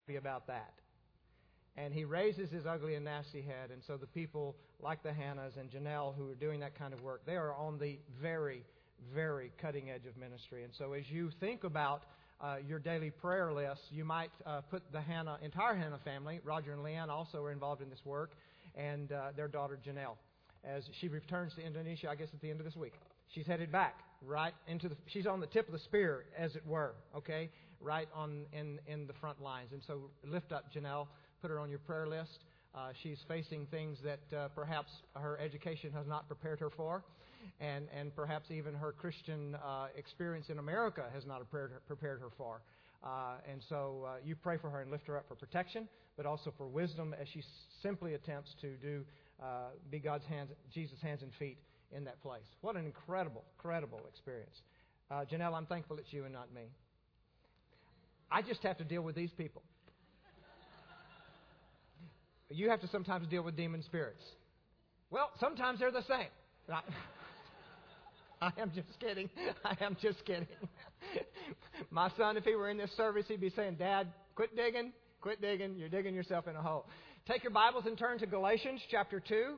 about that. And he raises his ugly and nasty head. And so the people like the Hannahs and Janelle who are doing that kind of work, they are on the very, very cutting edge of ministry. And so as you think about your daily prayer list, you might put the entire Hannah family. Roger and Leanne also are involved in this work, and their daughter Janelle, as she returns to Indonesia, I guess at the end of this week. She's headed back right into she's on the tip of the spear, as it were, okay, right on in the front lines. And so lift up Janelle, put her on your prayer list. She's facing things that perhaps her education has not prepared her for, and perhaps even her Christian experience in America has not prepared her for. And so you pray for her and lift her up for protection, but also for wisdom as she simply attempts to be God's hands, Jesus' hands and feet in that place. What an incredible, incredible experience. Janelle, I'm thankful it's you and not me. I just have to deal with these people. You have to sometimes deal with demon spirits. Well, sometimes they're the same. I am just kidding. I am just kidding. My son, if he were in this service, he'd be saying, Dad, quit digging. Quit digging. You're digging yourself in a hole. Take your Bibles and turn to Galatians chapter 2.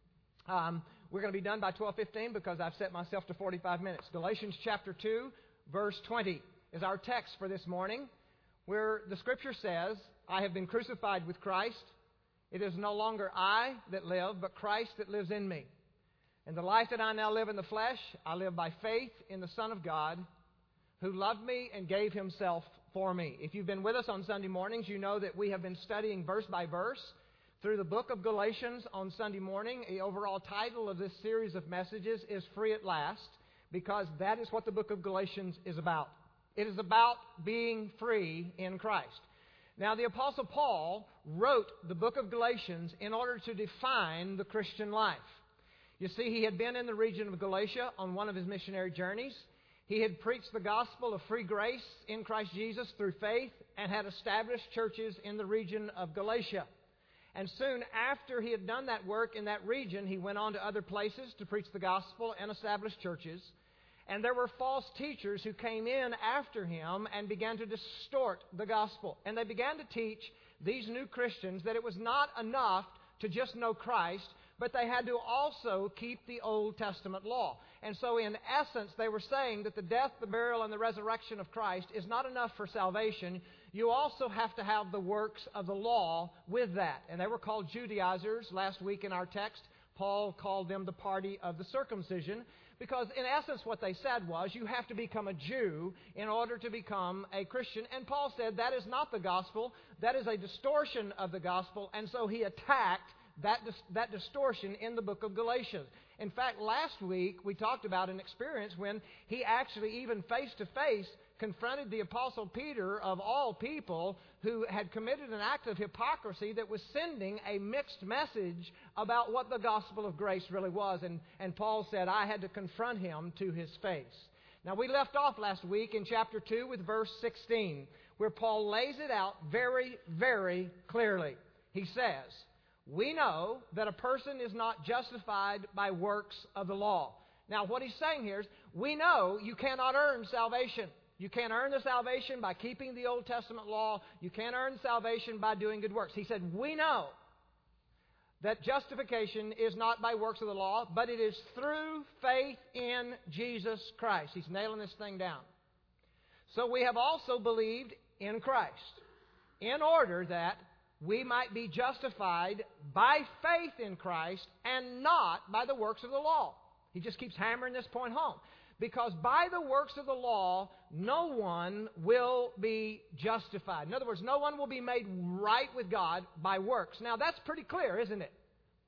We're going to be done by 12:15 because I've set myself to 45 minutes. Galatians chapter 2, verse 20 is our text for this morning, where the Scripture says, I have been crucified with Christ. It is no longer I that live, but Christ that lives in me. And the life that I now live in the flesh, I live by faith in the Son of God, who loved me and gave Himself for me. If you've been with us on Sunday mornings, you know that we have been studying verse by verse through the book of Galatians on Sunday morning. The overall title of this series of messages is Free at Last, because that is what the book of Galatians is about. It is about being free in Christ. Now, the Apostle Paul wrote the book of Galatians in order to define the Christian life. You see, he had been in the region of Galatia on one of his missionary journeys. He had preached the gospel of free grace in Christ Jesus through faith and had established churches in the region of Galatia. And soon after he had done that work in that region, he went on to other places to preach the gospel and establish churches. And there were false teachers who came in after him and began to distort the gospel. And they began to teach these new Christians that it was not enough to just know Christ, but they had to also keep the Old Testament law. And so in essence, they were saying that the death, the burial, and the resurrection of Christ is not enough for salvation. You also have to have the works of the law with that. And they were called Judaizers. Last week in our text, Paul called them the party of the circumcision, because in essence what they said was you have to become a Jew in order to become a Christian. And Paul said that is not the gospel. That is a distortion of the gospel. And so he attacked that distortion in the book of Galatians. In fact, last week we talked about an experience when he actually even face-to-face confronted the Apostle Peter, of all people, who had committed an act of hypocrisy that was sending a mixed message about what the gospel of grace really was. And Paul said, I had to confront him to his face. Now, we left off last week in chapter 2 with verse 16, where Paul lays it out very, very clearly. He says, we know that a person is not justified by works of the law. Now, what he's saying here is, we know you cannot earn salvation. You can't earn the salvation by keeping the Old Testament law. You can't earn salvation by doing good works. He said, we know that justification is not by works of the law, but it is through faith in Jesus Christ. He's nailing this thing down. So we have also believed in Christ, in order that we might be justified by faith in Christ and not by the works of the law. He just keeps hammering this point home. Because by the works of the law, no one will be justified. In other words, no one will be made right with God by works. Now, that's pretty clear, isn't it?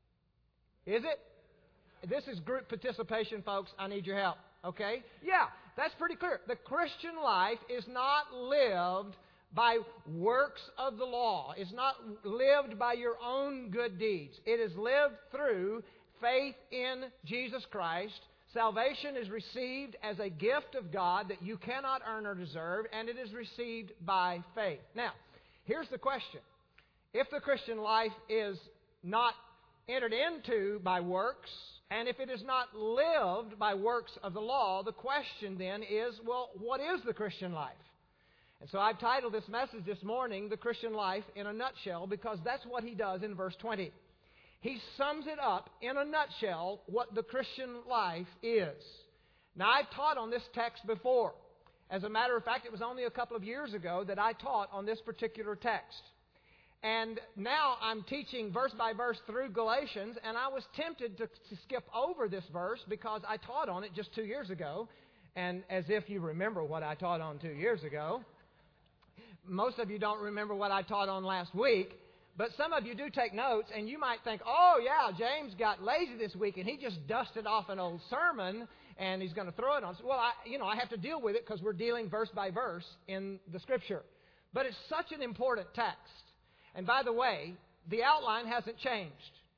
Is it? This is group participation, folks. I need your help. Okay? Yeah, that's pretty clear. The Christian life is not lived by works of the law. It's not lived by your own good deeds. It is lived through faith in Jesus Christ. Salvation is received as a gift of God that you cannot earn or deserve, and it is received by faith. Now, here's the question. If the Christian life is not entered into by works, and if it is not lived by works of the law, the question then is, well, what is the Christian life? And so I've titled this message this morning, The Christian Life in a Nutshell, because that's what he does in verse 20. He sums it up in a nutshell what the Christian life is. Now, I've taught on this text before. As a matter of fact, it was only a couple of years ago that I taught on this particular text. And now I'm teaching verse by verse through Galatians, and I was tempted to skip over this verse because I taught on it just 2 years ago. And as if you remember what I taught on 2 years ago. Most of you don't remember what I taught on last week, but some of you do take notes, and you might think, oh yeah, James got lazy this week, and he just dusted off an old sermon, and he's going to throw it on. Well, I have to deal with it because we're dealing verse by verse in the Scripture. But it's such an important text. And by the way, the outline hasn't changed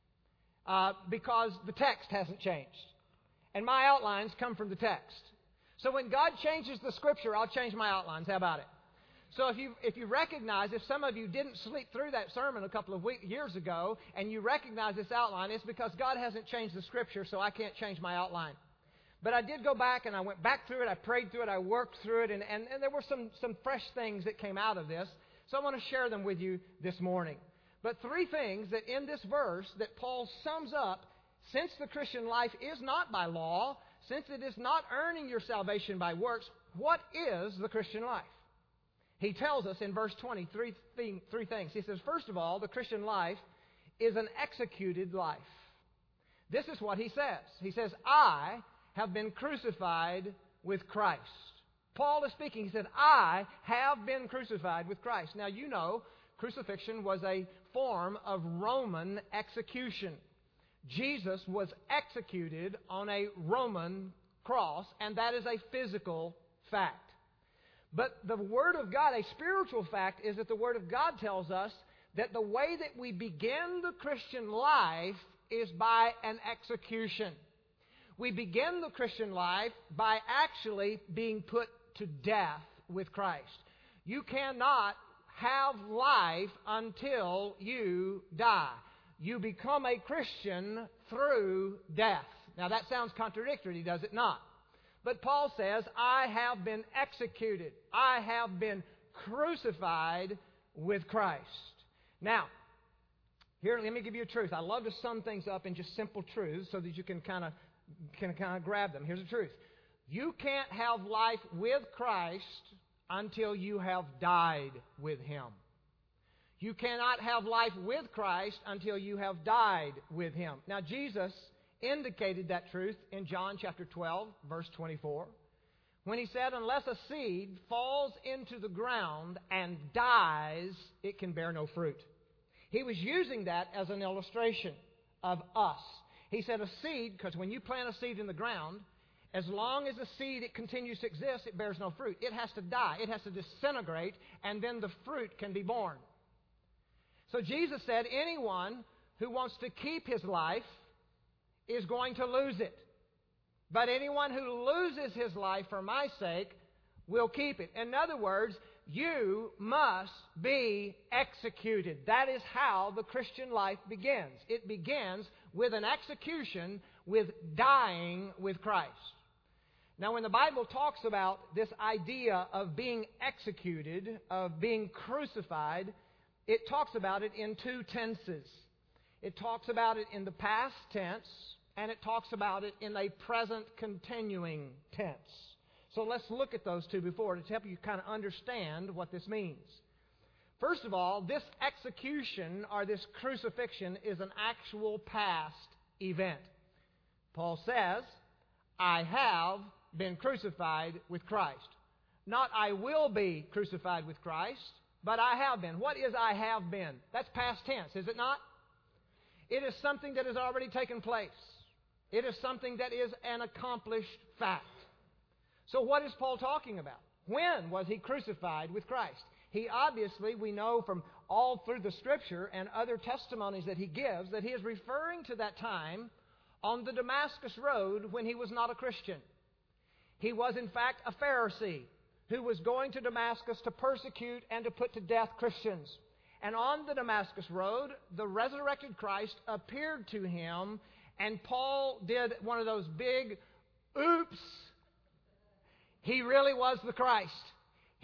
because the text hasn't changed. And my outlines come from the text. So when God changes the Scripture, I'll change my outlines. How about it? So if you recognize, if some of you didn't sleep through that sermon a couple of years ago, and you recognize this outline, it's because God hasn't changed the Scripture, so I can't change my outline. But I did go back, and I went back through it, I prayed through it, I worked through it, and there were some fresh things that came out of this. So I want to share them with you this morning. But 3 things that in this verse that Paul sums up, since the Christian life is not by law, since it is not earning your salvation by works, what is the Christian life? He tells us in verse 20 three things. He says, first of all, the Christian life is an executed life. This is what he says. He says, I have been crucified with Christ. Paul is speaking. He said, I have been crucified with Christ. Now, you know, crucifixion was a form of Roman execution. Jesus was executed on a Roman cross, and that is a physical fact. But the Word of God, a spiritual fact, is that the Word of God tells us that the way that we begin the Christian life is by an execution. We begin the Christian life by actually being put to death with Christ. You cannot have life until you die. You become a Christian through death. Now that sounds contradictory, does it not? But Paul says, I have been executed. I have been crucified with Christ. Now, here, let me give you a truth. I love to sum things up in just simple truths so that you can kind of grab them. Here's the truth. You can't have life with Christ until you have died with Him. You cannot have life with Christ until you have died with Him. Now, Jesus indicated that truth in John chapter 12, verse 24, when He said, unless a seed falls into the ground and dies, it can bear no fruit. He was using that as an illustration of us. He said a seed, because when you plant a seed in the ground, as long as the seed it continues to exist, it bears no fruit. It has to die. It has to disintegrate, and then the fruit can be born. So Jesus said anyone who wants to keep his life is going to lose it. But anyone who loses his life for my sake will keep it. In other words, you must be executed. That is how the Christian life begins. It begins with an execution, with dying with Christ. Now, when the Bible talks about this idea of being executed, of being crucified, it talks about it in 2 tenses. It talks about it in the past tense, and it talks about it in a present continuing tense. So let's look at those 2 before to help you kind of understand what this means. First of all, this execution or this crucifixion is an actual past event. Paul says, I have been crucified with Christ. Not I will be crucified with Christ, but I have been. What is I have been? That's past tense, is it not? It is something that has already taken place. It is something that is an accomplished fact. So what is Paul talking about? When was he crucified with Christ? He obviously, we know from all through the Scripture and other testimonies that he gives, that he is referring to that time on the Damascus Road when he was not a Christian. He was, in fact, a Pharisee who was going to Damascus to persecute and to put to death Christians. And on the Damascus Road, the resurrected Christ appeared to him, and Paul did one of those big oops. He really was the Christ.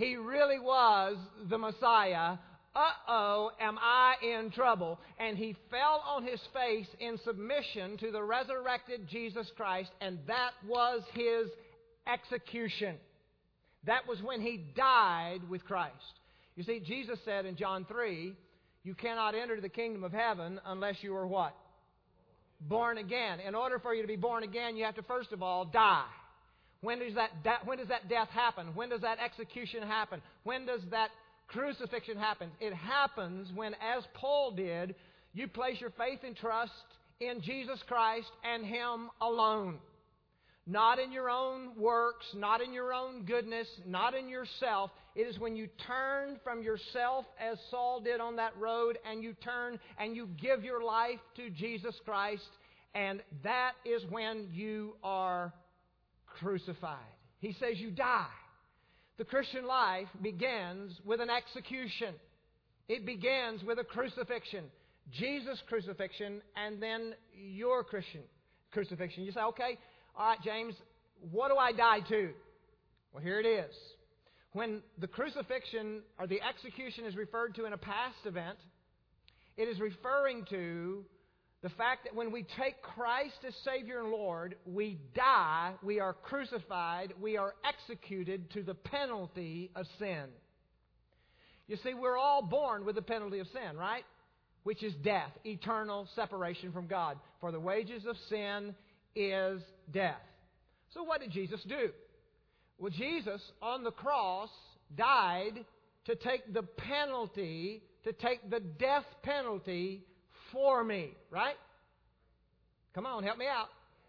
he really was the Messiah, uh-oh, am I in trouble? And he fell on his face in submission to the resurrected Jesus Christ, and that was his execution. That was when he died with Christ. You see, Jesus said in John 3, you cannot enter the kingdom of heaven unless you are what? Born again. In order for you to be born again, you have to first of all die. When does that death happen? When does that execution happen? When does that crucifixion happen? It happens when, as Paul did, you place your faith and trust in Jesus Christ and Him alone. Not in your own works, not in your own goodness, not in yourself. It is when you turn from yourself, as Saul did on that road, and you turn and you give your life to Jesus Christ, and that is when you are crucified. He says you die. The Christian life begins with an execution. It begins with a crucifixion. Jesus' crucifixion, and then your Christian crucifixion. You say, okay, all right, James, what do I die to? Well, here it is. When the crucifixion or the execution is referred to in a past event, it is referring to the fact that when we take Christ as Savior and Lord, we die, we are crucified, we are executed to the penalty of sin. You see, we're all born with the penalty of sin, right? Which is death, eternal separation from God. For the wages of sin is death. So what did Jesus do? Well, Jesus on the cross died to take the penalty, to take the death penalty for me, right? Come on, help me out.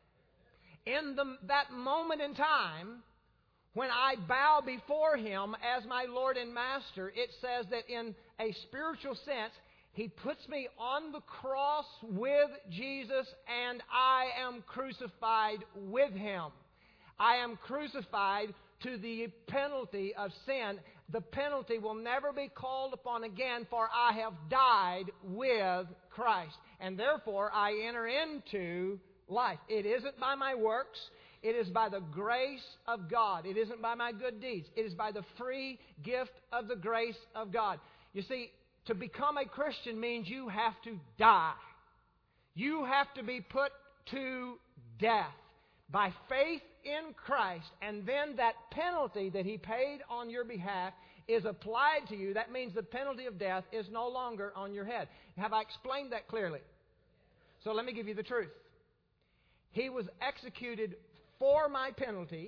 In that moment in time, when I bow before Him as my Lord and Master, it says that in a spiritual sense, He puts me on the cross with Jesus, and I am crucified with Him. I am crucified to the penalty of sin. The penalty will never be called upon again, for I have died with Christ. And therefore, I enter into life. It isn't by my works. It is by the grace of God. It isn't by my good deeds. It is by the free gift of the grace of God. You see, to become a Christian means you have to die. You have to be put to death by faith in Christ, and then that penalty that He paid on your behalf is applied to you. That means the penalty of death is no longer on your head. Have I explained that clearly? So let me give you the truth. He was executed for my penalty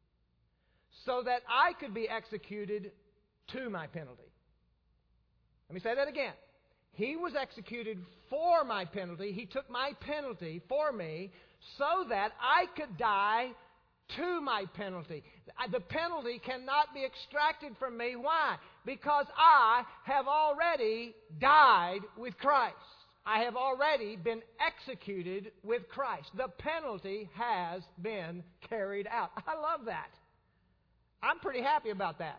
so that I could be executed to my penalty. Let me say that again. He was executed for my penalty. He took my penalty for me so that I could die to my penalty. The penalty cannot be extracted from me. Why? Because I have already died with Christ. I have already been executed with Christ. The penalty has been carried out. I love that. I'm pretty happy about that.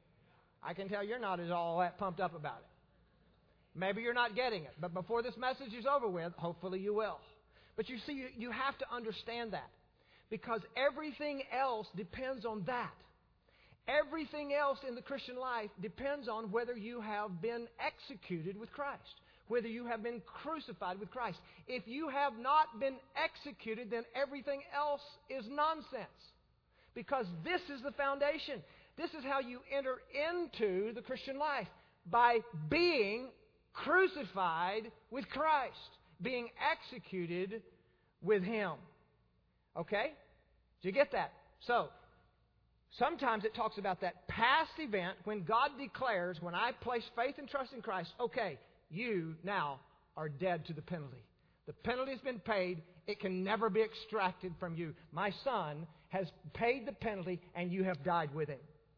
I can tell you're not at all that pumped up about it. Maybe you're not getting it, but before this message is over with, hopefully you will. But you see, you have to understand that, because everything else depends on that. Everything else in the Christian life depends on whether you have been executed with Christ, whether you have been crucified with Christ. If you have not been executed, then everything else is nonsense, because this is the foundation. This is how you enter into the Christian life, by being crucified with Christ, being executed with Him. Okay? Do you get that? So, sometimes it talks about that past event when God declares, when I place faith and trust in Christ, okay, you now are dead to the penalty. The penalty has been paid. It can never be extracted from you. My Son has paid the penalty, and you have died with Him.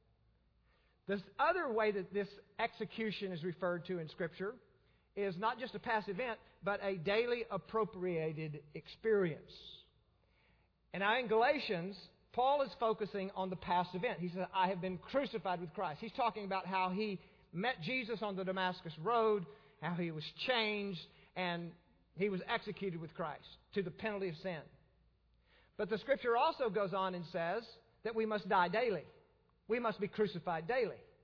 This other way that this execution is referred to in Scripture is not just a past event, but a daily appropriated experience. And now in Galatians, Paul is focusing on the past event. He says, I have been crucified with Christ. He's talking about how he met Jesus on the Damascus Road, how he was changed, and he was executed with Christ to the penalty of sin. But the Scripture also goes on and says that we must die daily. We must be crucified daily.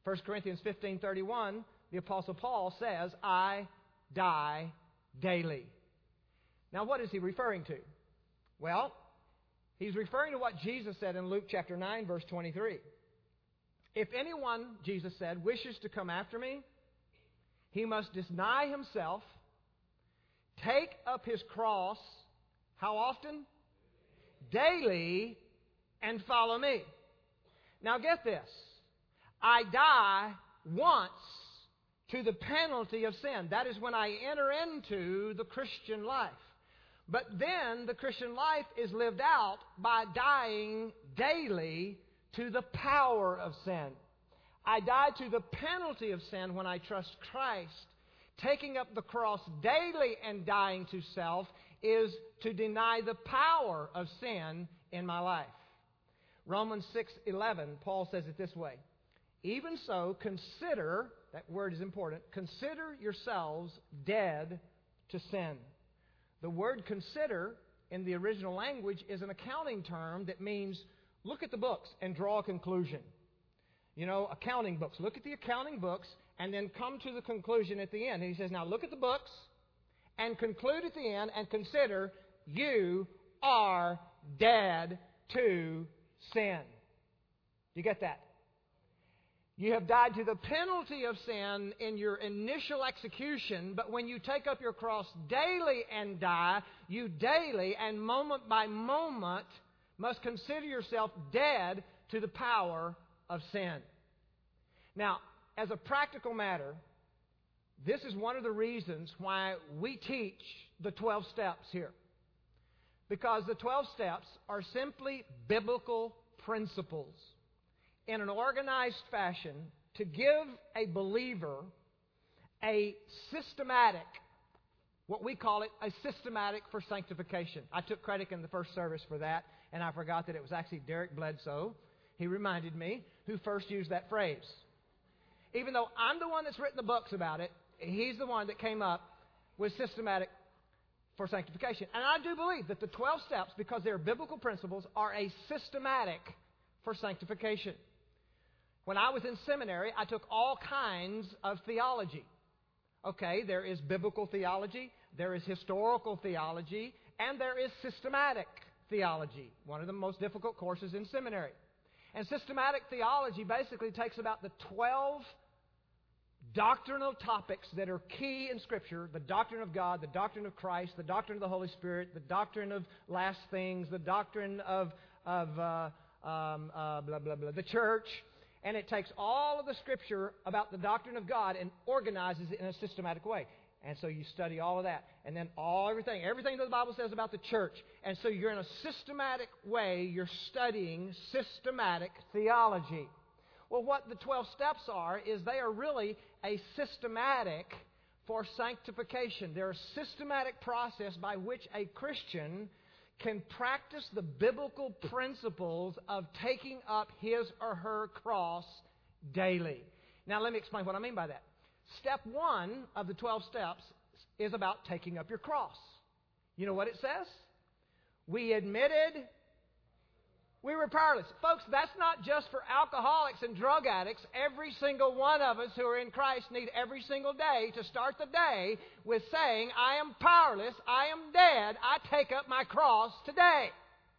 1 Corinthians 15:31, the Apostle Paul says, I die daily. Now, what is he referring to? Well, he's referring to what Jesus said in Luke chapter 9, verse 23. If anyone, Jesus said, wishes to come after me, he must deny himself, take up his cross, how often? Daily, and follow me. Now get this. I die once to the penalty of sin. That is when I enter into the Christian life. But then the Christian life is lived out by dying daily to the power of sin. I die to the penalty of sin when I trust Christ. Taking up the cross daily and dying to self is to deny the power of sin in my life. Romans 6:11, Paul says it this way. Even so, consider, that word is important, consider yourselves dead to sin. The word consider in the original language is an accounting term that means look at the books and draw a conclusion. You know, accounting books. Look at the accounting books and then come to the conclusion at the end. And he says, now look at the books and conclude at the end and consider you are dead to sin. Do you get that? You have died to the penalty of sin in your initial execution, but when you take up your cross daily and die, you daily and moment by moment must consider yourself dead to the power of sin. Now, as a practical matter, this is one of the reasons why we teach the 12 steps here. Because the 12 steps are simply biblical principles in an organized fashion to give a believer a systematic, what we call it, a systematic for sanctification. I took credit in the first service for that, and I forgot that it was actually Derek Bledsoe, he reminded me, who first used that phrase. Even though I'm the one that's written the books about it, he's the one that came up with systematic for sanctification. And I do believe that the 12 steps, because they're biblical principles, are a systematic for sanctification. When I was in seminary, I took all kinds of theology. Okay, there is biblical theology, there is historical theology, and there is systematic theology, one of the most difficult courses in seminary. And systematic theology basically takes about the 12 doctrinal topics that are key in Scripture: the doctrine of God, the doctrine of Christ, the doctrine of the Holy Spirit, the doctrine of last things, the doctrine of blah, blah, blah, the church. And it takes all of the Scripture about the doctrine of God and organizes it in a systematic way. And so you study all of that. And then everything that the Bible says about the church. And so you're in a systematic way, you're studying systematic theology. Well, what the 12 steps are is they are really a systematic for sanctification. They're a systematic process by which a Christian can practice the biblical principles of taking up his or her cross daily. Now, let me explain what I mean by that. Step 1 of the 12 steps is about taking up your cross. You know what it says? We admitted we were powerless. Folks, that's not just for alcoholics and drug addicts. Every single one of us who are in Christ need every single day to start the day with saying, I am powerless, I am dead, I take up my cross today.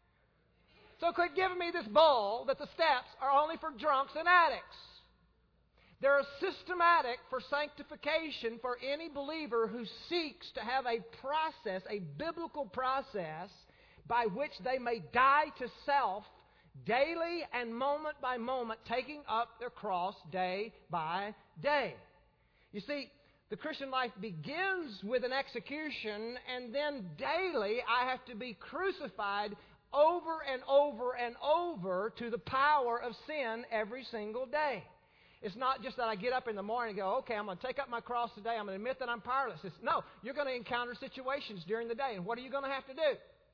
So quit giving me this bull that the steps are only for drunks and addicts. They're systematic for sanctification for any believer who seeks to have a process, a biblical process, by which they may die to self daily and moment by moment, taking up their cross day by day. You see, the Christian life begins with an execution, and then daily I have to be crucified over and over and over to the power of sin every single day. It's not just that I get up in the morning and go, okay, I'm going to take up my cross today. I'm going to admit that I'm powerless. No, you're going to encounter situations during the day. And what are you going to have to do?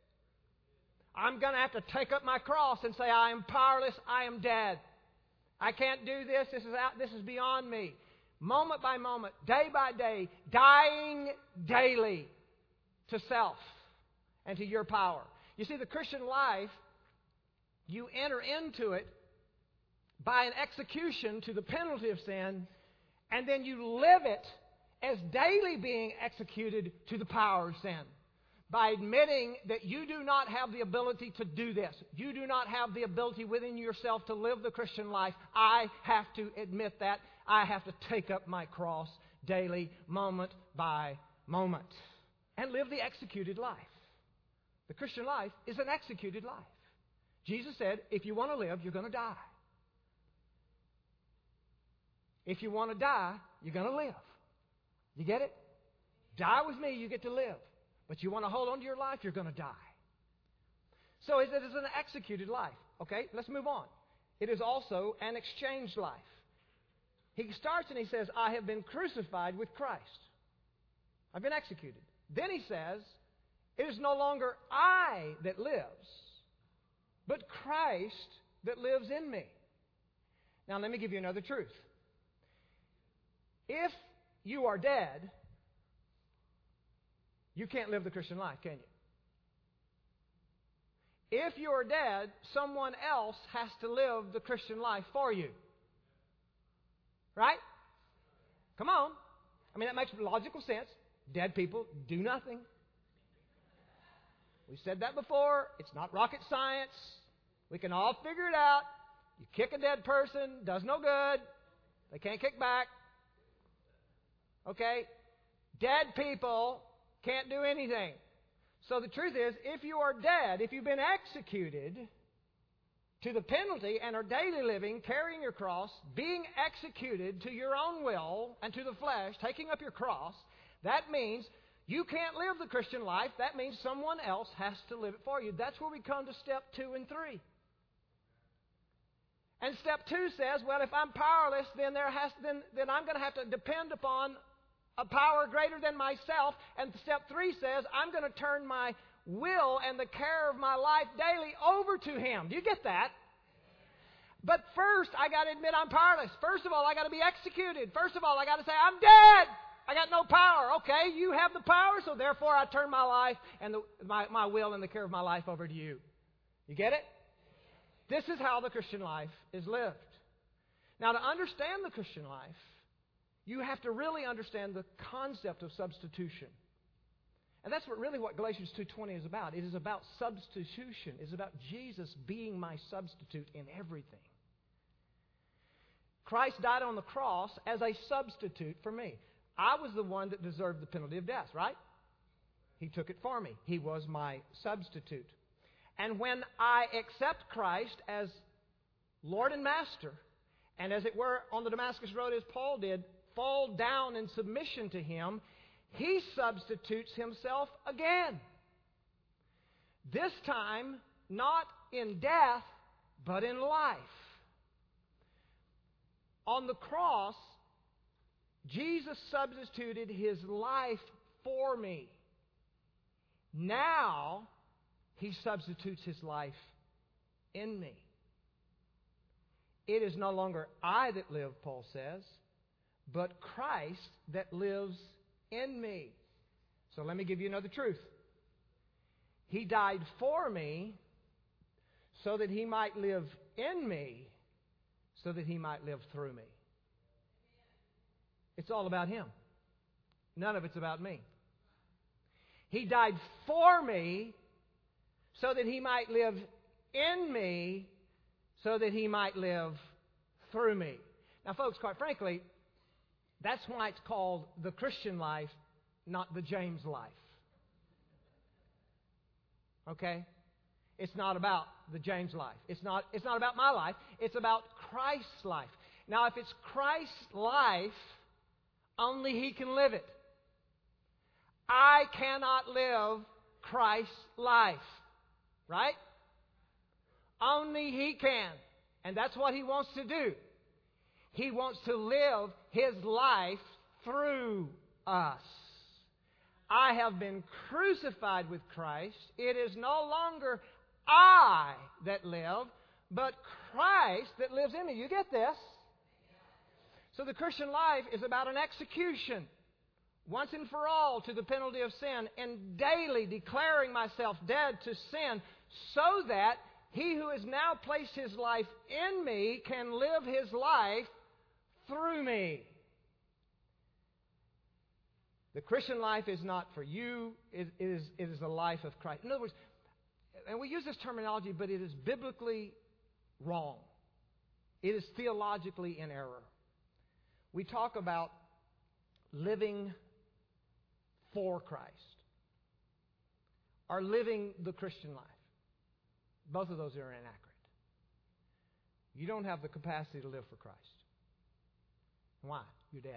I'm going to have to take up my cross and say, I am powerless. I am dead. I can't do this. This is beyond me. Moment by moment, day by day, dying daily to self and to your power. You see, the Christian life, you enter into it by an execution to the penalty of sin, and then you live it as daily being executed to the power of sin. By admitting that you do not have the ability to do this. You do not have the ability within yourself to live the Christian life. I have to admit that. I have to take up my cross daily, moment by moment, and live the executed life. The Christian life is an executed life. Jesus said, if you want to live, you're going to die. If you want to die, you're going to live. You get it? Die with me, you get to live. But you want to hold on to your life, you're going to die. So it is an executed life. Okay, let's move on. It is also an exchanged life. He starts and he says, I have been crucified with Christ. I've been executed. Then he says, it is no longer I that lives, but Christ that lives in me. Now let me give you another truth. If you are dead, you can't live the Christian life, can you? If you are dead, someone else has to live the Christian life for you. Right? Come on. I mean, that makes logical sense. Dead people do nothing. We've said that before. It's not rocket science. We can all figure it out. You kick a dead person, does no good. They can't kick back. Okay? Dead people can't do anything. So the truth is, if you are dead, if you've been executed to the penalty and are daily living, carrying your cross, being executed to your own will and to the flesh, taking up your cross, that means you can't live the Christian life. That means someone else has to live it for you. That's where we come to step 2 and 3. And step 2 says, well, if I'm powerless, then I'm going to have to depend upon a power greater than myself. And step 3 says, I'm going to turn my will and the care of my life daily over to Him. Do you get that? But first, I got to admit I'm powerless. First of all, I got to be executed. First of all, I got to say, I'm dead. I got no power. Okay, you have the power, so therefore I turn my life and my will and the care of my life over to you. You get it? This is how the Christian life is lived. Now, to understand the Christian life, you have to really understand the concept of substitution. And that's what Galatians 2:20 is about. It is about substitution. It's about Jesus being my substitute in everything. Christ died on the cross as a substitute for me. I was the one that deserved the penalty of death, right? He took it for me. He was my substitute. And when I accept Christ as Lord and Master, and as it were on the Damascus Road as Paul did, fall down in submission to Him, He substitutes Himself again. This time, not in death, but in life. On the cross, Jesus substituted His life for me. Now, He substitutes His life in me. It is no longer I that live, Paul says, but Christ that lives in me. So let me give you another truth. He died for me so that He might live in me, so that He might live through me. It's all about Him. None of it's about me. He died for me so that He might live in me, so that He might live through me. Now, folks, quite frankly, that's why it's called the Christian life, not the James life. Okay? It's not about the James life. It's not about my life. It's about Christ's life. Now, if it's Christ's life, only He can live it. I cannot live Christ's life. Right? Only He can. And that's what He wants to do. He wants to live His life through us. I have been crucified with Christ. It is no longer I that live, but Christ that lives in me. You get this? So the Christian life is about an execution, once and for all, to the penalty of sin, and daily declaring myself dead to sin so that He who has now placed his life in me can live his life through me. The Christian life is not for you. It is the life of Christ. In other words, and we use this terminology, but it is biblically wrong. It is theologically in error. We talk about living for Christ or living the Christian life. Both of those are inaccurate. You don't have the capacity to live for Christ. Why? You're dead.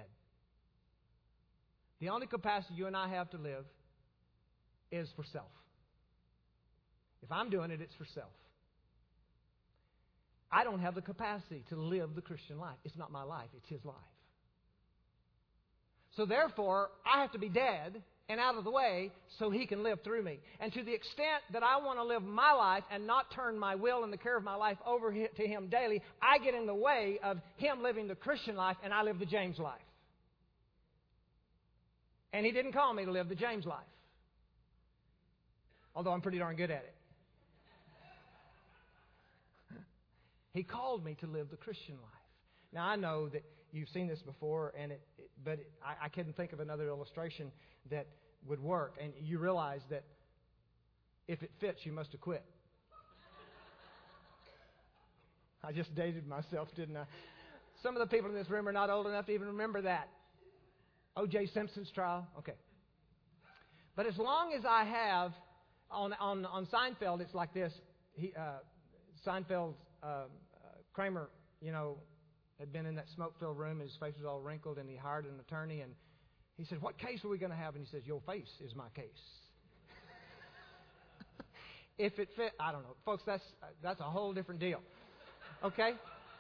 The only capacity you and I have to live is for self. If I'm doing it, it's for self. I don't have the capacity to live the Christian life. It's not my life, it's His life. So therefore, I have to be dead and out of the way so He can live through me. And to the extent that I want to live my life and not turn my will and the care of my life over to Him daily, I get in the way of Him living the Christian life and I live the James life. And He didn't call me to live the James life. Although I'm pretty darn good at it. He called me to live the Christian life. Now, I know that you've seen this before, but I couldn't think of another illustration that would work. And you realize that if it fits, you must have quit. I just dated myself, didn't I? Some of the people in this room are not old enough to even remember that. O.J. Simpson's trial? Okay. But as long as I have, on Seinfeld, it's like this. Seinfeld's Kramer, had been in that smoke-filled room, and his face was all wrinkled, and he hired an attorney, and he said, "What case are we going to have?" And he says, "Your face is my case." If it fit, I don't know. Folks, that's a whole different deal. Okay?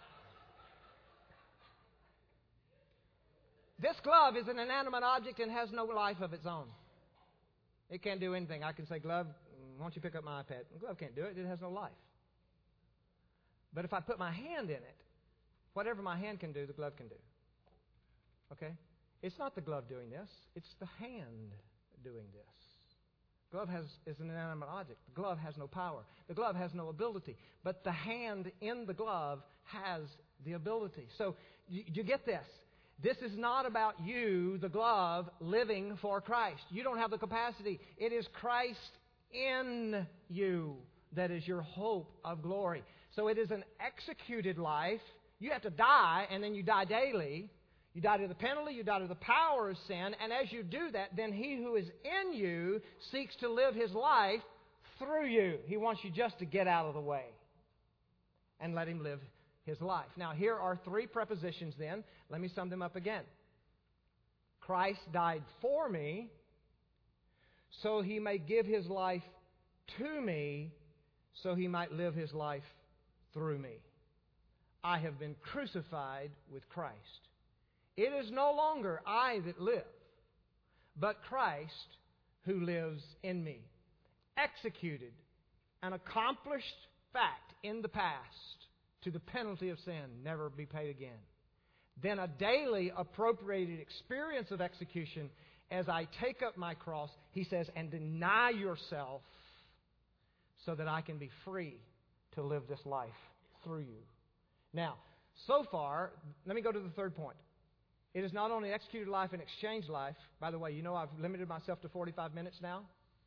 This glove is an inanimate object and has no life of its own. It can't do anything. I can say, "Glove, why don't you pick up my iPad?" The glove can't do it. It has no life. But if I put my hand in it, whatever my hand can do, the glove can do. Okay? It's not the glove doing this. It's the hand doing this. The glove is an inanimate object. The glove has no power. The glove has no ability. But the hand in the glove has the ability. So, you get this. This is not about you, the glove, living for Christ. You don't have the capacity. It is Christ in you that is your hope of glory. So it is an executed life. You have to die, and then you die daily. You die to the penalty, you die to the power of sin, and as you do that, then He who is in you seeks to live His life through you. He wants you just to get out of the way and let Him live His life. Now, here are three prepositions then. Let me sum them up again. Christ died for me, so He may give His life to me, so He might live His life through me. I have been crucified with Christ. It is no longer I that live, but Christ who lives in me. Executed, an accomplished fact in the past, to the penalty of sin, never be paid again. Then a daily appropriated experience of execution as I take up my cross, he says, and deny yourself so that I can be free to live this life through you. Now, so far, let me go to the third point. It is not only executed life and exchanged life. By the way, I've limited myself to 45 minutes now.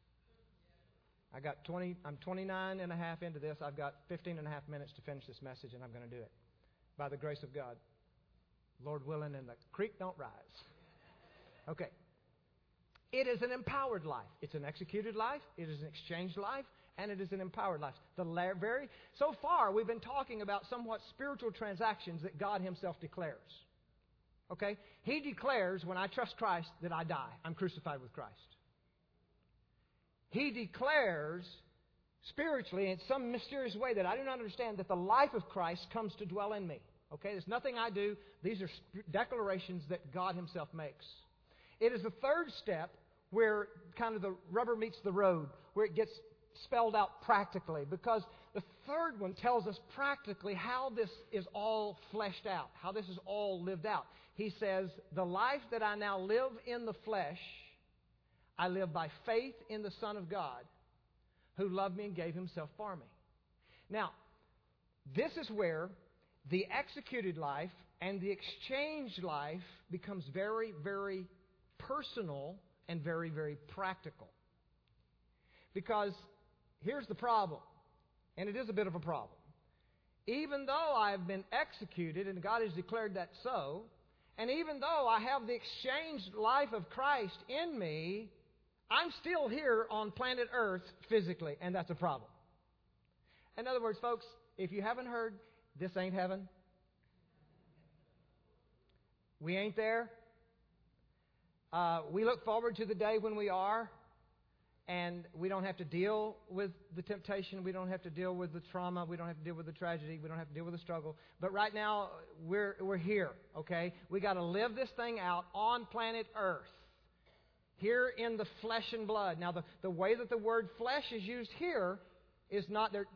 I'm 29 and a half into this. I've got 15 and a half minutes to finish this message, and I'm going to do it. By the grace of God. Lord willing, and the creek don't rise. Okay. It is an empowered life. It's an executed life. It is an exchanged life. And it is an empowered life. So far, we've been talking about somewhat spiritual transactions that God Himself declares. Okay? He declares, when I trust Christ, that I die. I'm crucified with Christ. He declares spiritually, in some mysterious way that I do not understand, that the life of Christ comes to dwell in me. Okay? There's nothing I do. These are declarations that God Himself makes. It is the third step where kind of the rubber meets the road, where it gets spelled out practically, because the third one tells us practically how this is all fleshed out, how this is all lived out. He says, the life that I now live in the flesh, I live by faith in the Son of God, who loved me and gave Himself for me. Now, this is where the executed life and the exchanged life becomes very, very personal and very, very practical. Because here's the problem, and it is a bit of a problem. Even though I've been executed, and God has declared that so, and even though I have the exchanged life of Christ in me, I'm still here on planet Earth physically, and that's a problem. In other words, folks, if you haven't heard, this ain't heaven. We ain't there. We look forward to the day when we are, and we don't have to deal with the temptation. We don't have to deal with the trauma. We don't have to deal with the tragedy. We don't have to deal with the struggle. But right now, we're here, okay? We got to live this thing out on planet Earth, here in the flesh and blood. Now, the way that the word flesh is used here is not there.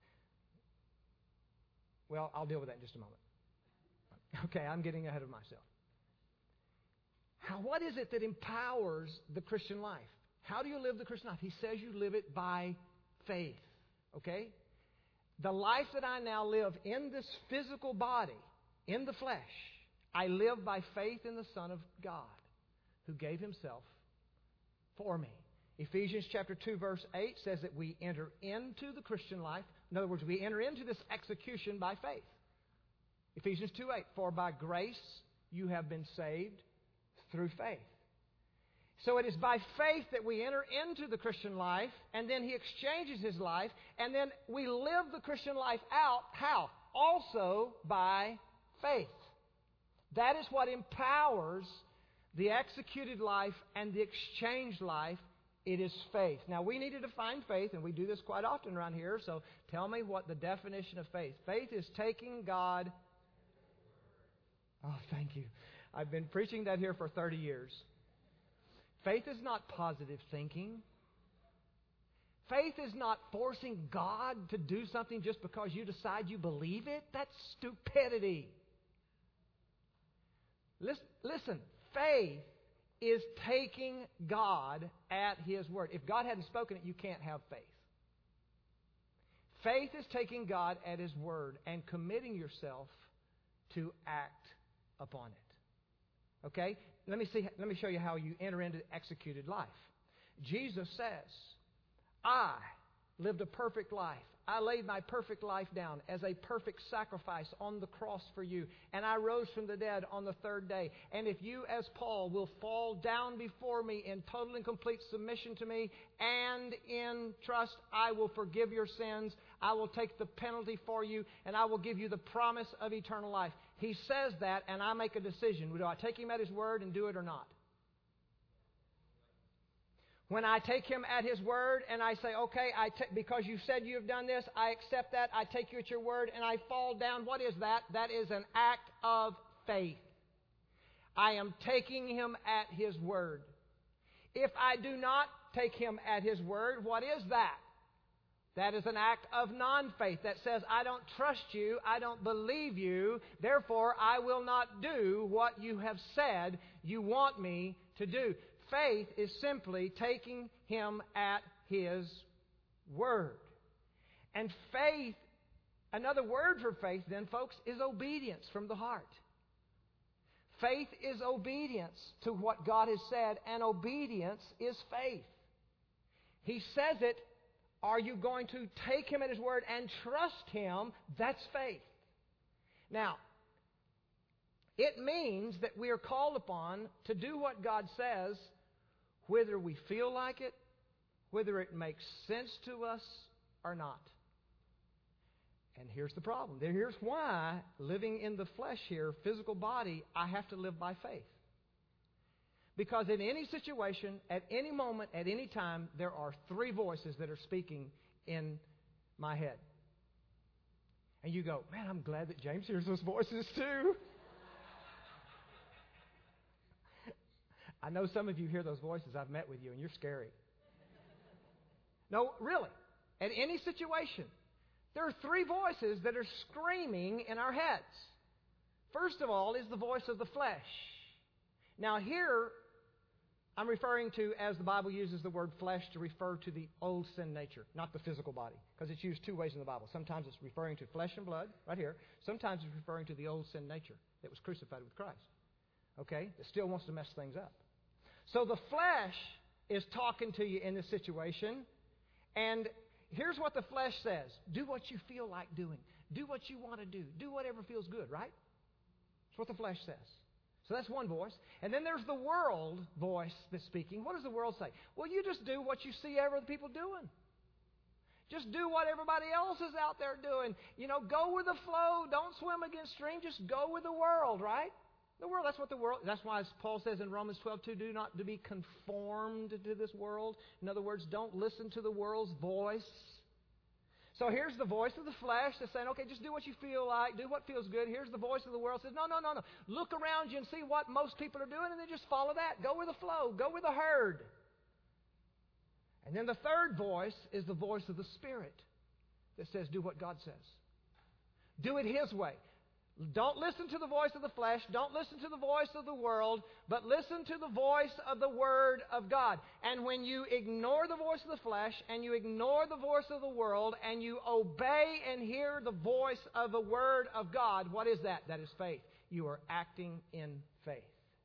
Well, I'll deal with that in just a moment. Okay, I'm getting ahead of myself. What is it that empowers the Christian life? How do you live the Christian life? He says you live it by faith. Okay? The life that I now live in this physical body, in the flesh, I live by faith in the Son of God who gave Himself for me. Ephesians chapter 2 verse 8 says that we enter into the Christian life. In other words, we enter into this execution by faith. Ephesians 2:8, for by grace you have been saved through faith. So it is by faith that we enter into the Christian life, and then He exchanges His life, and then we live the Christian life out. How? Also by faith. That is what empowers the executed life and the exchanged life. It is faith. Now, we need to define faith, and we do this quite often around here, so tell me what the definition of faith. Faith is taking God... Oh, thank you. I've been preaching that here for 30 years. Faith is not positive thinking. Faith is not forcing God to do something just because you decide you believe it. That's stupidity. Listen, faith is taking God at His word. If God hadn't spoken it, you can't have faith. Faith is taking God at His word and committing yourself to act upon it. Okay? Let me show you how you enter into executed life. Jesus says, I lived a perfect life. I laid my perfect life down as a perfect sacrifice on the cross for you. And I rose from the dead on the third day. And if you, as Paul, will fall down before me in total and complete submission to me and in trust, I will forgive your sins. I will take the penalty for you, and I will give you the promise of eternal life. He says that, and I make a decision. Do I take Him at His word and do it or not? When I take Him at His word and I say, okay, because you said you have done this, I accept that, I take you at your word, and I fall down, what is that? That is an act of faith. I am taking Him at His word. If I do not take Him at His word, what is that? That is an act of non-faith that says, I don't trust you, I don't believe you, therefore I will not do what you have said you want me to do. Faith is simply taking Him at His word. And faith, another word for faith then, folks, is obedience from the heart. Faith is obedience to what God has said, and obedience is faith. He says it. Are you going to take Him at His word and trust Him? That's faith. Now, it means that we are called upon to do what God says, whether we feel like it, whether it makes sense to us or not. And here's the problem. Here's why, living in the flesh here, physical body, I have to live by faith. Because in any situation, at any moment, at any time, there are three voices that are speaking in my head. And you go, man, I'm glad that James hears those voices too. I know some of you hear those voices. I've met with you, and you're scary. No, really. At any situation, there are three voices that are screaming in our heads. First of all is the voice of the flesh. Now here, I'm referring to, as the Bible uses the word flesh, to refer to the old sin nature, not the physical body. Because it's used two ways in the Bible. Sometimes it's referring to flesh and blood, right here. Sometimes it's referring to the old sin nature that was crucified with Christ. Okay? It still wants to mess things up. So the flesh is talking to you in this situation. And here's what the flesh says. Do what you feel like doing. Do what you want to do. Do whatever feels good, right? That's what the flesh says. So that's one voice. And then there's the world voice that's speaking. What does the world say? Well, you just do what you see other people doing. Just do what everybody else is out there doing. You know, go with the flow. Don't swim against stream. Just go with the world, right? The world, that's what the world, that's why Paul says in Romans 12:2, do not to be conformed to this world. In other words, don't listen to the world's voice. So here's the voice of the flesh that's saying, okay, just do what you feel like, do what feels good. Here's the voice of the world that says, no. Look around you and see what most people are doing, and then just follow that. Go with the flow. Go with the herd. And then the third voice is the voice of the Spirit that says, do what God says. Do it His way. Don't listen to the voice of the flesh. Don't listen to the voice of the world, but listen to the voice of the Word of God. And when you ignore the voice of the flesh and you ignore the voice of the world and you obey and hear the voice of the Word of God, what is that? That is faith. You are acting in faith.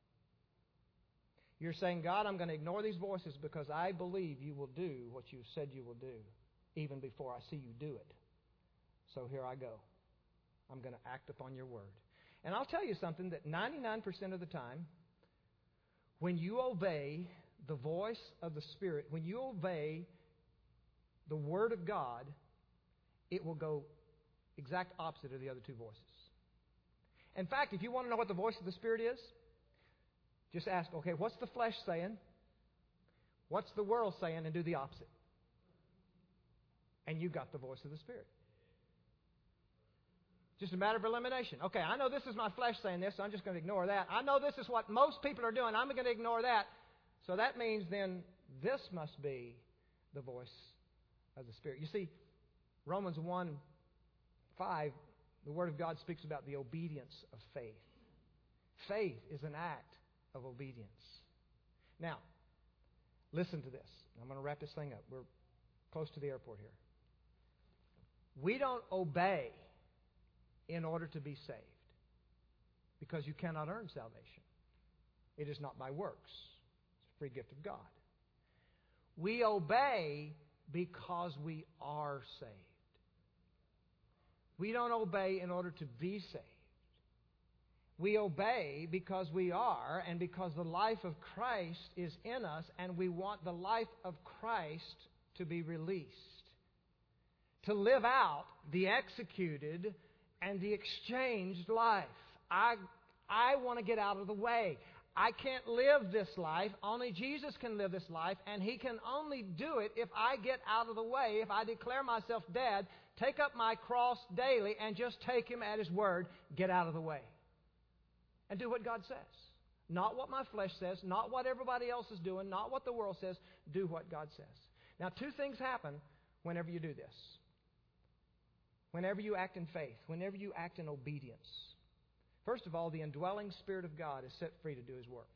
You're saying, God, I'm going to ignore these voices because I believe you will do what you said you will do even before I see you do it. So here I go. I'm going to act upon your word. And I'll tell you something, that 99% of the time, when you obey the voice of the Spirit, when you obey the Word of God, it will go exact opposite of the other two voices. In fact, if you want to know what the voice of the Spirit is, just ask, okay, what's the flesh saying? What's the world saying? And do the opposite. And you got the voice of the Spirit. Just a matter of elimination. Okay, I know this is my flesh saying this, so I'm just going to ignore that. I know this is what most people are doing. I'm going to ignore that. So that means then this must be the voice of the Spirit. You see, Romans 1:5, the Word of God speaks about the obedience of faith. Faith is an act of obedience. Now, listen to this. I'm going to wrap this thing up. We're close to the airport here. We don't obey in order to be saved, because you cannot earn salvation. It is not by works. It's a free gift of God. We obey because we are saved. We don't obey in order to be saved. We obey because we are, and because the life of Christ is in us, and we want the life of Christ to be released, to live out the executed and the exchanged life. I want to get out of the way. I can't live this life. Only Jesus can live this life, and He can only do it if I get out of the way, if I declare myself dead, take up my cross daily, and just take Him at His word, get out of the way. And do what God says. Not what my flesh says, not what everybody else is doing, not what the world says. Do what God says. Now, two things happen whenever you do this. Whenever you act in faith, whenever you act in obedience. First of all, the indwelling Spirit of God is set free to do His work.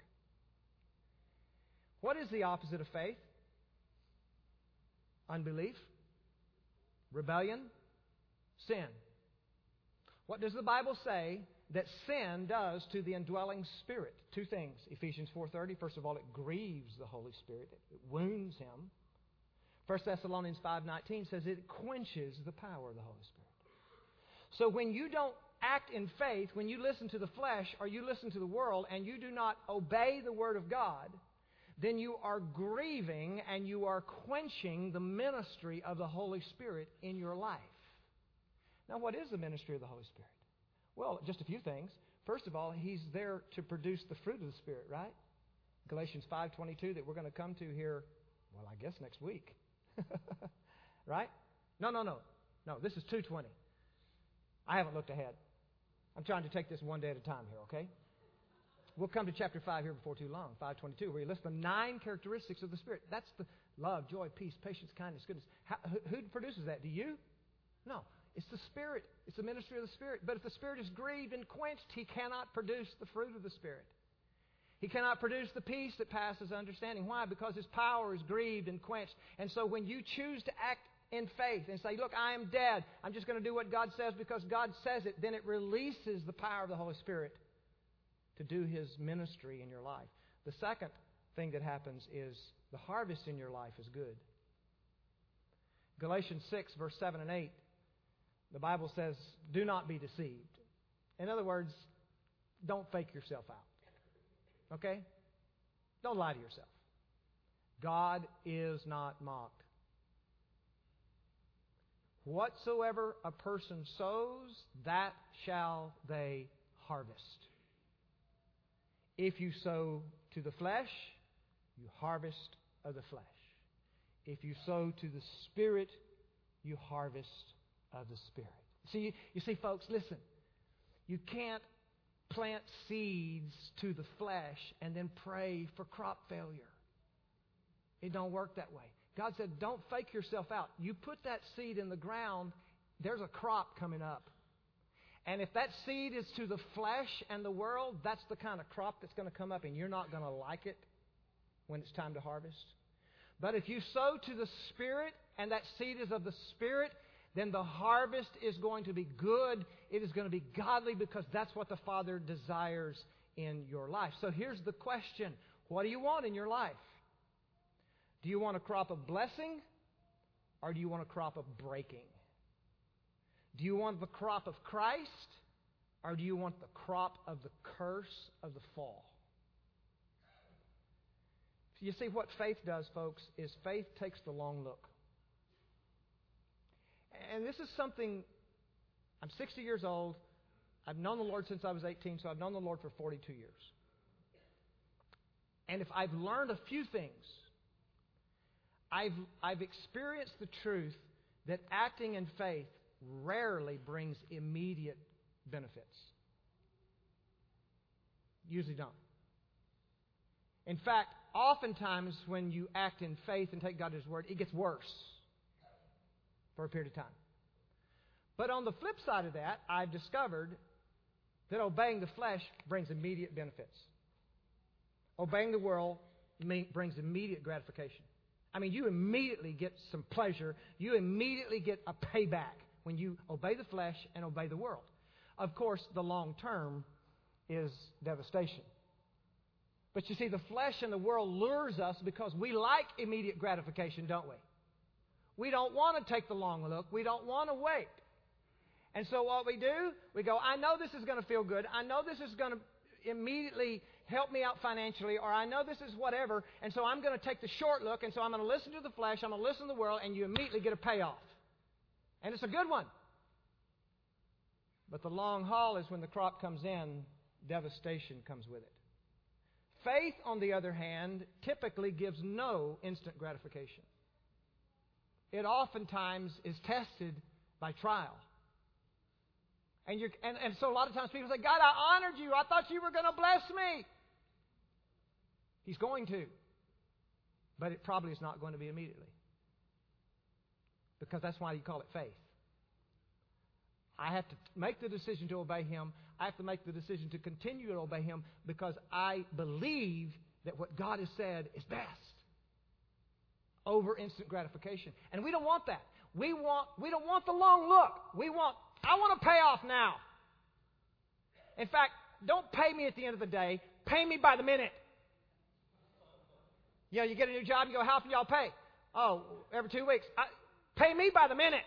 What is the opposite of faith? Unbelief, rebellion, sin. What does the Bible say that sin does to the indwelling Spirit? Two things. Ephesians 4:30, first of all, it grieves the Holy Spirit. It wounds Him. 1 Thessalonians 5:19 says it quenches the power of the Holy Spirit. So when you don't act in faith, when you listen to the flesh or you listen to the world and you do not obey the Word of God, then you are grieving and you are quenching the ministry of the Holy Spirit in your life. Now, what is the ministry of the Holy Spirit? Well, just a few things. First of all, He's there to produce the fruit of the Spirit, right? Galatians 5:22 that we're going to come to here, well, I guess next week. Right? No. This is 2:20. I haven't looked ahead. I'm trying to take this one day at a time here, okay? We'll come to chapter 5 here before too long, 5:22, where He lists the 9 characteristics of the Spirit. That's the love, joy, peace, patience, kindness, goodness. Who produces that? Do you? No. It's the Spirit. It's the ministry of the Spirit. But if the Spirit is grieved and quenched, He cannot produce the fruit of the Spirit. He cannot produce the peace that passes understanding. Why? Because His power is grieved and quenched. And so when you choose to act in faith and say, look, I am dead, I'm just going to do what God says because God says it, then it releases the power of the Holy Spirit to do His ministry in your life. The second thing that happens is the harvest in your life is good. Galatians 6, verse 7 and 8, the Bible says, do not be deceived. In other words, don't fake yourself out. Okay? Don't lie to yourself. God is not mocked. Whatsoever a person sows, that shall they harvest. If you sow to the flesh, you harvest of the flesh. If you sow to the Spirit, you harvest of the Spirit. See, you see, folks, listen. You can't plant seeds to the flesh and then pray for crop failure. It don't work that way. God said, don't fake yourself out. You put that seed in the ground, there's a crop coming up. And if that seed is to the flesh and the world, that's the kind of crop that's going to come up, and you're not going to like it when it's time to harvest. But if you sow to the Spirit, and that seed is of the Spirit, then the harvest is going to be good. It is going to be godly because that's what the Father desires in your life. So here's the question. What do you want in your life? Do you want a crop of blessing, or do you want a crop of breaking? Do you want the crop of Christ, or do you want the crop of the curse of the fall? You see, what faith does, folks, is faith takes the long look. And this is something, I'm 60 years old. I've known the Lord since I was 18, so I've known the Lord for 42 years. And if I've learned a few things, I've experienced the truth that acting in faith rarely brings immediate benefits. Usually don't. In fact, oftentimes when you act in faith and take God at His word, it gets worse for a period of time. But on the flip side of that, I've discovered that obeying the flesh brings immediate benefits. Obeying the world brings immediate gratification. I mean, you immediately get some pleasure. You immediately get a payback when you obey the flesh and obey the world. Of course, the long term is devastation. But you see, the flesh and the world lures us because we like immediate gratification, don't we? We don't want to take the long look. We don't want to wait. And so what we do, we go, I know this is going to feel good. I know this is going to immediately help me out financially, or I know this is whatever, and so I'm going to take the short look, and so I'm going to listen to the flesh, I'm going to listen to the world, and you immediately get a payoff. And it's a good one. But the long haul is when the crop comes in, devastation comes with it. Faith, on the other hand, typically gives no instant gratification. It oftentimes is tested by trial. And so a lot of times people say, God, I honored you. I thought you were going to bless me. He's going to. But it probably is not going to be immediately. Because that's why you call it faith. I have to make the decision to obey Him. I have to make the decision to continue to obey Him because I believe that what God has said is best over instant gratification. And we don't want that. We don't want the long look. I want a payoff now. In fact, don't pay me at the end of the day. Pay me by the minute. You know, you get a new job, you go, how often y'all pay? Oh, every 2 weeks. Pay me by the minute.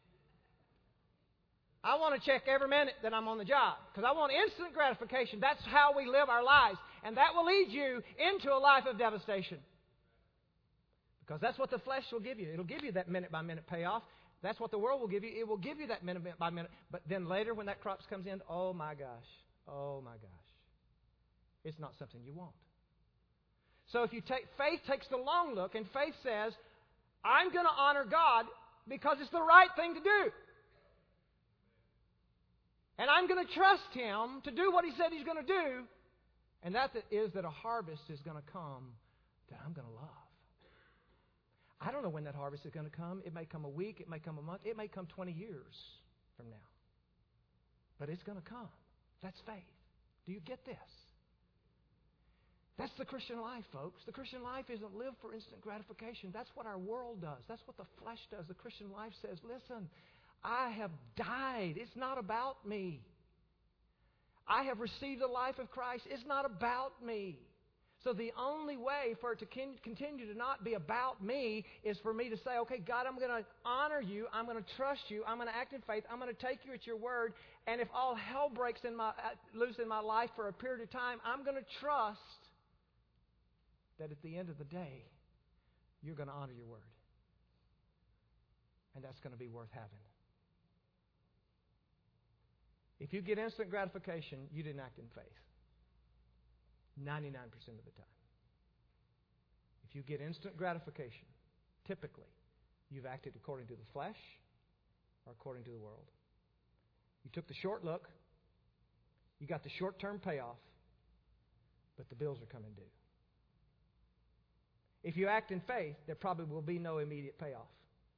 I want to check every minute that I'm on the job because I want instant gratification. That's how we live our lives. And that will lead you into a life of devastation. Because that's what the flesh will give you. It'll give you that minute-by-minute payoff. That's what the world will give you. It will give you that minute-by-minute. But then later when that crop comes in, oh my gosh. It's not something you want. So if you take faith takes the long look, and faith says, I'm going to honor God because it's the right thing to do. And I'm going to trust Him to do what He said He's going to do. And that is that a harvest is going to come that I'm going to love. I don't know when that harvest is going to come. It may come a week. It may come a month. It may come 20 years from now. But it's going to come. That's faith. Do you get this? That's the Christian life, folks. The Christian life isn't lived for instant gratification. That's what our world does. That's what the flesh does. The Christian life says, listen, I have died. It's not about me. I have received the life of Christ. It's not about me. So the only way for it to continue to not be about me is for me to say, okay, God, I'm going to honor you. I'm going to trust you. I'm going to act in faith. I'm going to take you at your word. And if all hell breaks loose in my life for a period of time, I'm going to trust that at the end of the day, you're going to honor your word. And that's going to be worth having. If you get instant gratification, you didn't act in faith. 99% of the time. If you get instant gratification, typically, you've acted according to the flesh or according to the world. You took the short look, you got the short-term payoff, but the bills are coming due. If you act in faith, there probably will be no immediate payoff.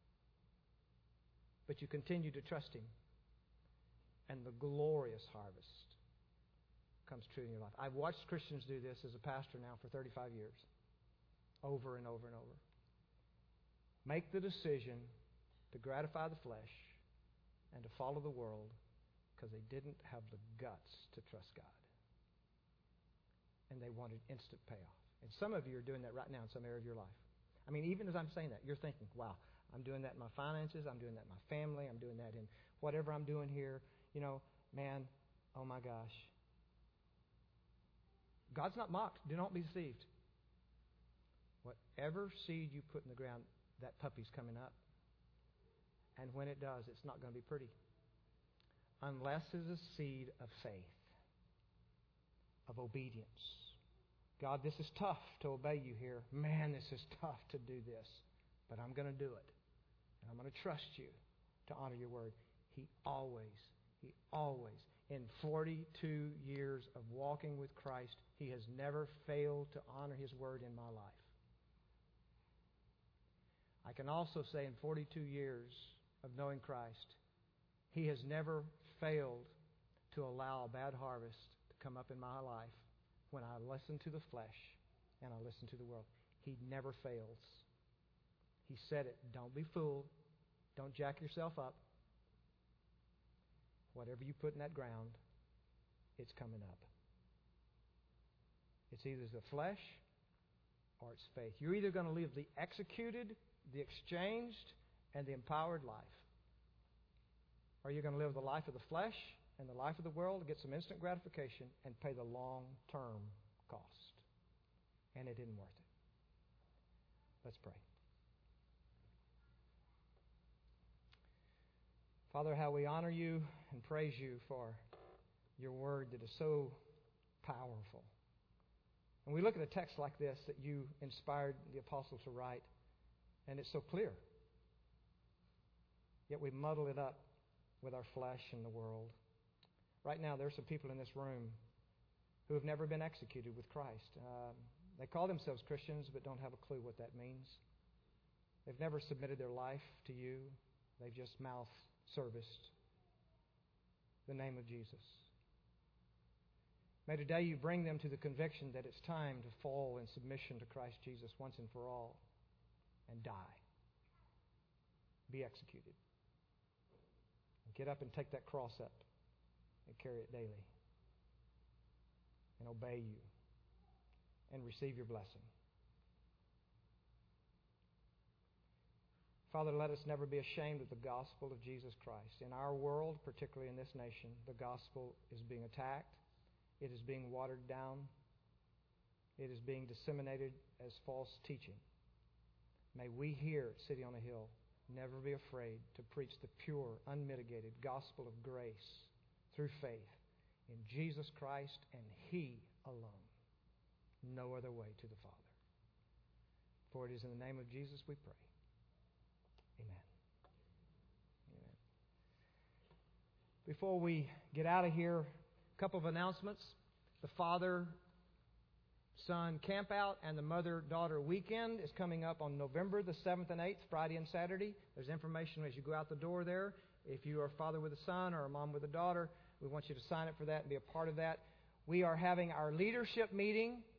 But you continue to trust Him, and the glorious harvest comes true in your life. I've watched Christians do this as a pastor now for 35 years. Over and over and over. Make the decision to gratify the flesh and to follow the world because they didn't have the guts to trust God. And they wanted instant payoff. And some of you are doing that right now in some area of your life. I mean, even as I'm saying that, you're thinking, wow, I'm doing that in my finances, I'm doing that in my family, I'm doing that in whatever I'm doing here. You know, man, oh my gosh. God's not mocked. Do not be deceived. Whatever seed you put in the ground, that puppy's coming up. And when it does, it's not going to be pretty. Unless it's a seed of faith, of obedience. God, this is tough to obey you here. Man, this is tough to do this. But I'm going to do it. And I'm going to trust you to honor your word. He always, in 42 years of walking with Christ, He has never failed to honor His word in my life. I can also say in 42 years of knowing Christ, He has never failed to allow a bad harvest to come up in my life when I listen to the flesh and I listen to the world. He never fails. He said it. Don't be fooled. Don't jack yourself up. Whatever you put in that ground, it's coming up. It's either the flesh or it's faith. You're either going to live the executed, the exchanged, and the empowered life. Or you're going to live the life of the flesh and the life of the world to get some instant gratification and pay the long-term cost. And it isn't worth it. Let's pray. Father, how we honor you and praise you for your word that is so powerful. And we look at a text like this that you inspired the apostles to write, and it's so clear. Yet we muddle it up with our flesh and the world. Right now, there are some people in this room who have never been executed with Christ. They call themselves Christians but don't have a clue what that means. They've never submitted their life to you. They've just mouth-serviced the name of Jesus. May today you bring them to the conviction that it's time to fall in submission to Christ Jesus once and for all and die. Be executed. Get up and take that cross up and carry it daily. And obey you. And receive your blessing. Father, let us never be ashamed of the gospel of Jesus Christ. In our world, particularly in this nation, the gospel is being attacked. It is being watered down. It is being disseminated as false teaching. May we here at City on a Hill never be afraid to preach the pure, unmitigated gospel of grace through faith in Jesus Christ and He alone. No other way to the Father. For it is in the name of Jesus we pray. Amen. Amen. Before we get out of here, a couple of announcements. The Father-Son Campout and the Mother-Daughter Weekend is coming up on November the 7th and 8th, Friday and Saturday. There's information as you go out the door there. If you are a father with a son or a mom with a daughter, we want you to sign up for that and be a part of that. We are having our leadership meeting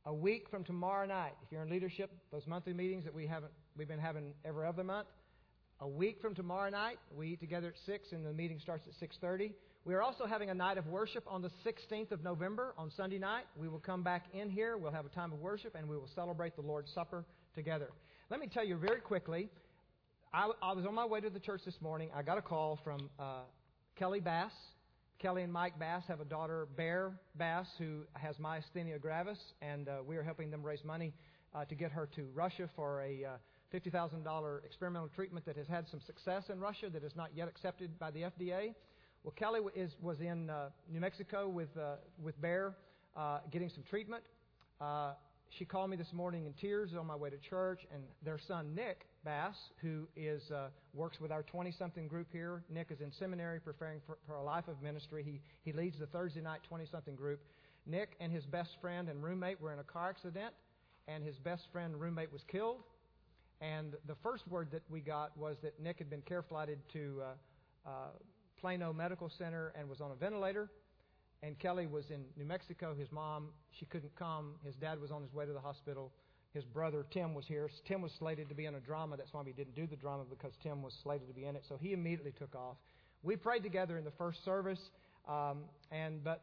A week from tomorrow night, if you're in leadership, those monthly meetings that we've been having every other month, a week from tomorrow night, we eat together at 6 and the meeting starts at 6:30. We are also having a night of worship on the 16th of November on Sunday night. We will come back in here, we'll have a time of worship, and we will celebrate the Lord's Supper together. Let me tell you very quickly, I was on my way to the church this morning. I got a call from Kelly Bass. Kelly and Mike Bass have a daughter, Bear Bass, who has myasthenia gravis, and we are helping them raise money to get her to Russia for a $50,000 experimental treatment that has had some success in Russia that is not yet accepted by the FDA. Well, Kelly was in New Mexico with Bear getting some treatment. She called me this morning in tears on my way to church, and their son, Nick Bass, who works with our 20-something group here. Nick is in seminary preparing for a life of ministry. He leads the Thursday night 20-something group. Nick and his best friend and roommate were in a car accident, and his best friend and roommate was killed. And the first word that we got was that Nick had been care flighted to Plano Medical Center and was on a ventilator. And Kelly was in New Mexico. His mom, she couldn't come. His dad was on his way to the hospital. His brother, Tim, was here. Tim was slated to be in a drama. That's why we didn't do the drama, because Tim was slated to be in it. So he immediately took off. We prayed together in the first service. But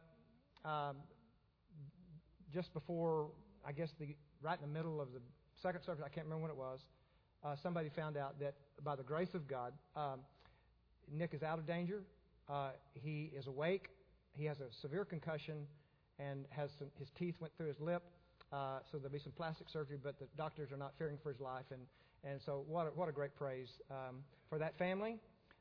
just before, I guess, right in the middle of the second service, I can't remember when it was, somebody found out that by the grace of God, Nick is out of danger. He is awake. He has a severe concussion and his teeth went through his lip. So there'll be some plastic surgery, but the doctors are not fearing for his life. And so what a great praise for that family.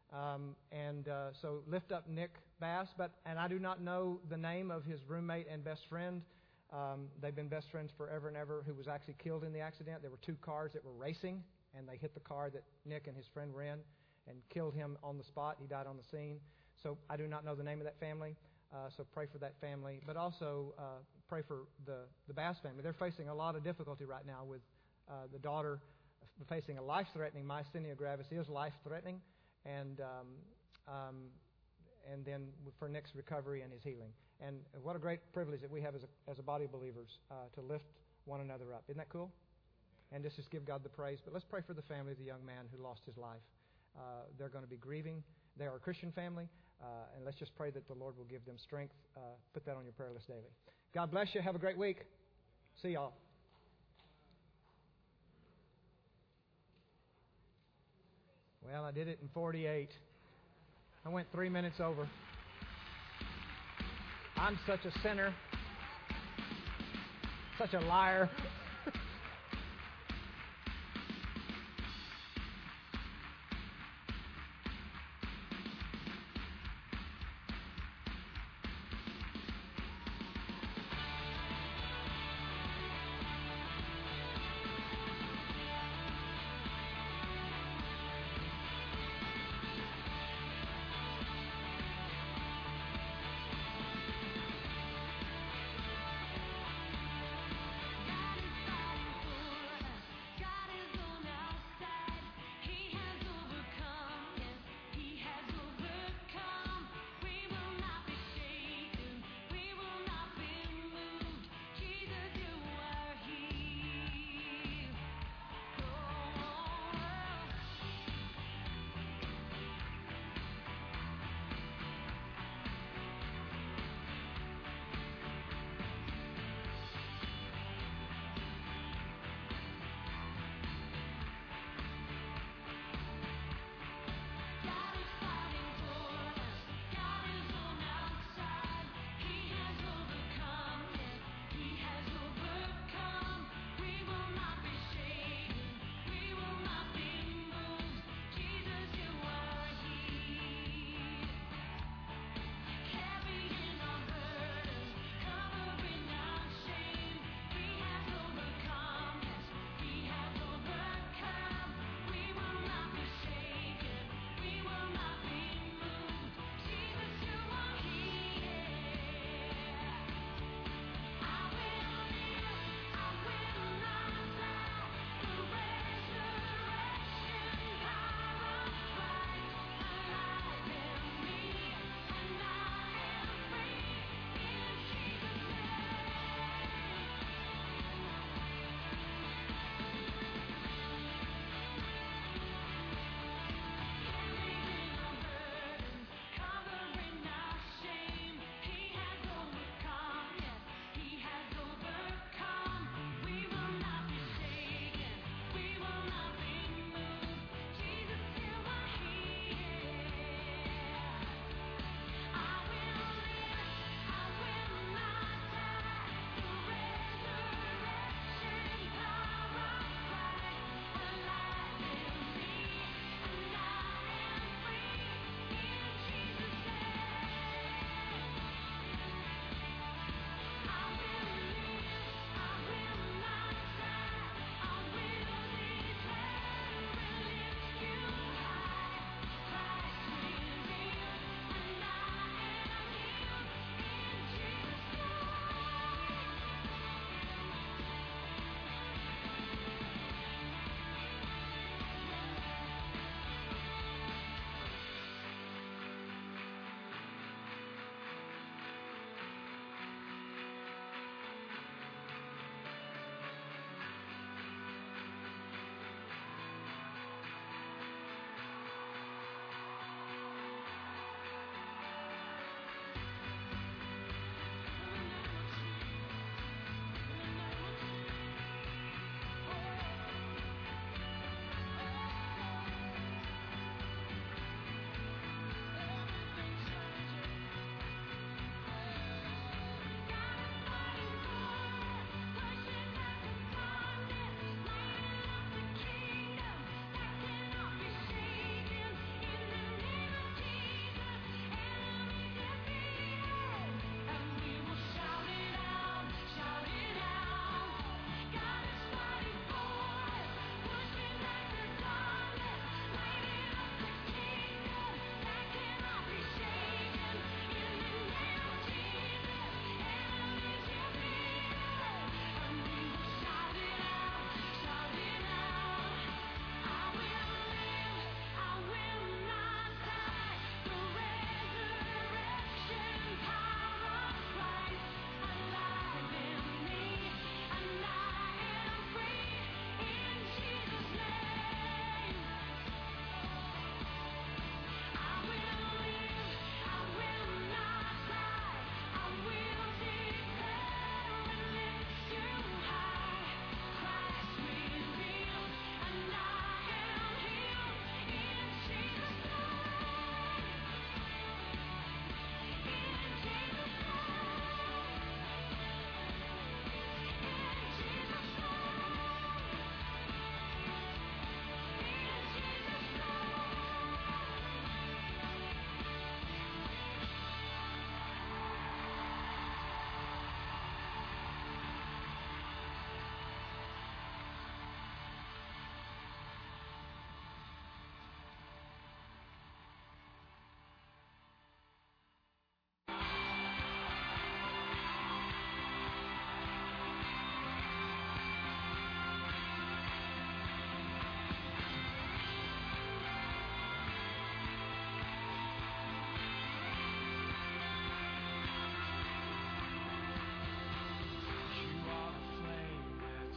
So lift up Nick Bass. And I do not know the name of his roommate and best friend. They've been best friends forever and ever, who was actually killed in the accident. There were two cars that were racing, and they hit the car that Nick and his friend were in and killed him on the spot. He died on the scene. So I do not know the name of that family. So pray for that family. But also pray for the Bass family. They're facing a lot of difficulty right now with the daughter facing a life-threatening myasthenia gravis. Is life-threatening. And then for Nick's recovery and his healing. And what a great privilege that we have as a body of believers to lift one another up. Isn't that cool? And let's just give God the praise. But let's pray for the family of the young man who lost his life. They're going to be grieving. They are a Christian family. And let's just pray that the Lord will give them strength. Put that on your prayer list daily. God bless you. Have a great week. See y'all. Well, I did it in 48. I went 3 minutes over. I'm such a sinner. Such a liar.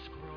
scroll.